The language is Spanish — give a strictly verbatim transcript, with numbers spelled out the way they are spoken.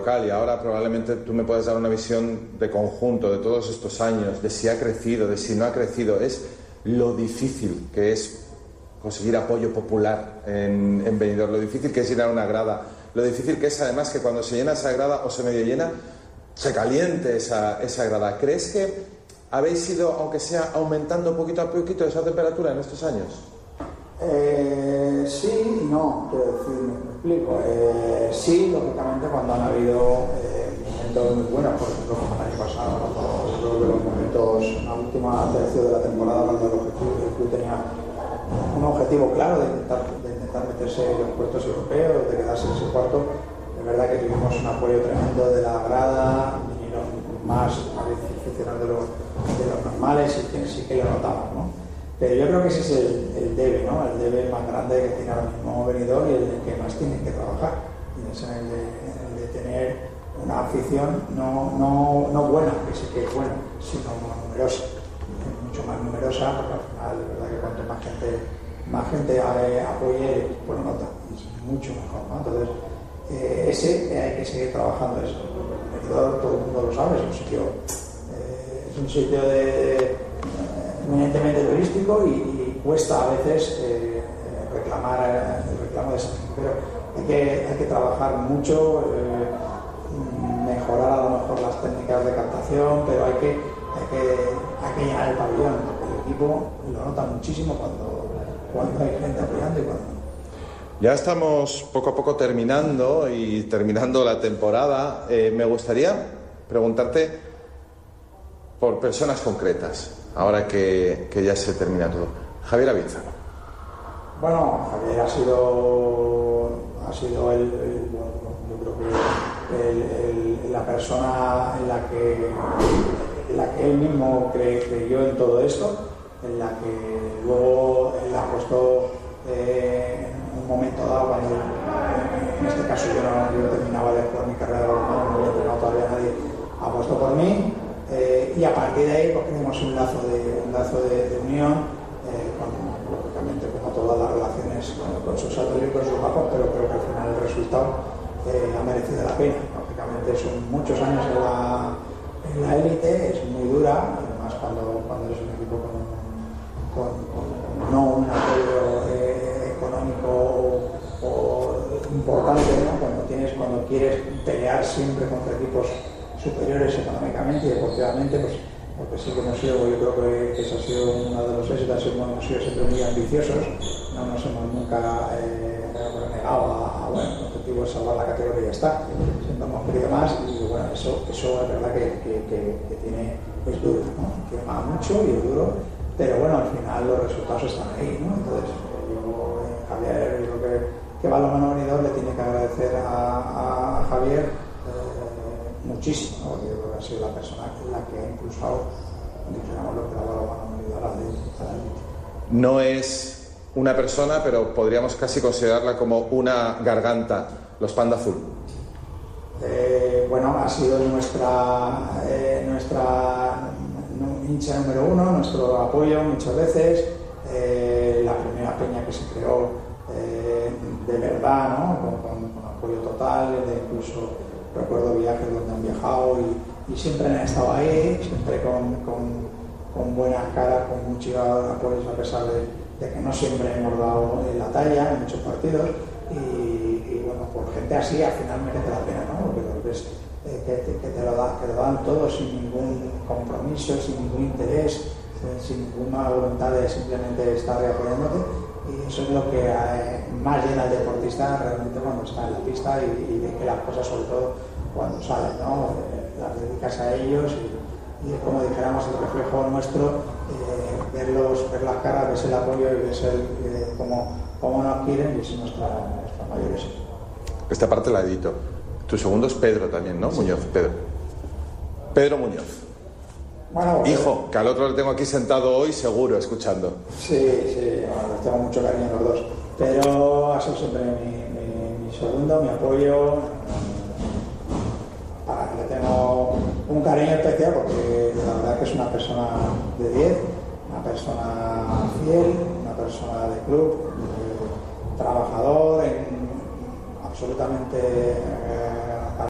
local y ahora probablemente tú me puedas dar una visión de conjunto de todos estos años, de si ha crecido, de si no ha crecido, es lo difícil que es conseguir apoyo popular en, en Benidorm, lo difícil que es llenar una grada, lo difícil que es además que cuando se llena esa grada o se medio llena, se caliente esa, esa grada. ¿Crees que habéis ido, aunque sea aumentando poquito a poquito esa temperatura en estos años? Eh, sí y no, quiero decir, me explico. Eh, sí, lógicamente, cuando han habido eh, momentos muy buenos, por ejemplo, como el año pasado, cuando yo creo que los momentos, la última tercio de la temporada, cuando el, objetivo, el club tenía un objetivo claro de intentar, de intentar meterse en los puestos europeos, de quedarse en ese cuarto, es verdad que tuvimos un apoyo tremendo de la grada, vinieron más aficionados de los, de los normales y que sí que lo notamos, ¿no? Pero yo creo que ese es el, el debe, ¿no? El debe más grande que tiene ahora mismo Benidorm y el que más tienen que trabajar. Y es el de, el de tener una afición no, no, no buena, que sí que es buena, sino más numerosa. Mucho más numerosa, porque al final, la verdad que cuanto más gente, más gente apoye, pues lo nota. Y es mucho mejor, ¿no? Entonces, eh, ese hay que seguir trabajando eso. Benidorm, todo el mundo lo sabe, es un sitio, eh, es un sitio de... eminentemente turístico y, y cuesta a veces eh, reclamar el reclamo de esa gente, pero hay que, hay que trabajar mucho, eh, mejorar a lo mejor las técnicas de captación, pero hay que, hay que, hay que llenar el pabellón, porque el equipo lo nota muchísimo cuando, cuando hay gente apoyando y cuando no. Ya estamos poco a poco terminando y terminando la temporada. Eh, me gustaría preguntarte por personas concretas, ahora que, que ya se termina todo. Javier Aviza. Bueno, Javier ha sido, ha sido el, el, bueno, yo creo que el, el, la persona en la que, en la que él mismo cre, creyó en todo esto, en la que luego él ha puesto eh, en un momento dado, cuando en este caso yo no yo terminaba de jugar mi carrera, no había entrenado todavía nadie, ha puesto por mí. Eh, y a partir de ahí pues tenemos un lazo de, un lazo de, de unión, eh, con, lógicamente como todas las relaciones con, con sus altos y con sus bajos, pero creo que al final el resultado eh, ha merecido la pena. Lógicamente son muchos años en la, en la élite, es muy dura, además cuando, cuando es un equipo con, con, con no un apoyo eh, económico o, o importante, ¿no? Cuando tienes, cuando quieres pelear siempre contra equipos superiores económicamente y deportivamente, pues porque sí que hemos sido, yo creo que, que eso ha sido uno de los éxitos, hemos sido siempre muy ambiciosos, no nos hemos nunca eh, negado a, a, bueno, el objetivo es salvar la categoría y ya está, siempre hemos querido más y bueno, eso, eso es verdad que, que, que, que tiene, es duro, ¿no? Que va mucho y es duro, pero bueno, al final los resultados están ahí, ¿no? Entonces yo, eh, Javier, yo creo que, que Balonmano Benidorm le tiene que agradecer a, a Javier muchísimo, ¿no? Porque yo creo que ha sido la persona la que ha impulsado, dijéramos, lo que la Balonmano Benidorm a la élite. No es una persona, pero podríamos casi considerarla como una garganta, los Panda Azul. Eh, bueno, ha sido nuestra, eh, nuestra hincha número uno, nuestro apoyo muchas veces, eh, la primera peña que se creó eh, de verdad, ¿no? Con, con, con apoyo total, de incluso recuerdo viajes donde han viajado y, y siempre han estado ahí, siempre con, con, con buena cara, con mucho apoyo, a pesar de, de que no siempre hemos dado la talla en muchos partidos y, y bueno, por gente así al final merece la pena, ¿no? Porque lo ves, eh, que, te, que, te lo da, que lo dan todo sin ningún compromiso, sin ningún interés, eh, sin ninguna voluntad de simplemente estar apoyándote, y eso es lo que eh, más llena al deportista realmente cuando está en la pista y, y ve que las cosas, sobre todo cuando salen, ¿no? Eh, las dedicas a ellos y, y como dijéramos el reflejo nuestro, eh, verlos, ver las caras, ves el apoyo y ves el, eh, cómo, cómo nos quieren, y es nuestra, nuestra mayor éxito. Esta parte la edito. Tu segundo es Pedro también, ¿no? Sí. Muñoz, Pedro. Pedro Muñoz. Bueno, hijo, que al otro lo tengo aquí sentado hoy seguro, escuchando. Sí, sí, bueno, les tengo mucho cariño a los dos. Pero ha sido siempre mi, mi, mi segundo, mi apoyo. Para que le tengo un cariño especial porque la verdad que es una persona de diez, una persona fiel, una persona de club, eh, trabajador, en, absolutamente... Eh,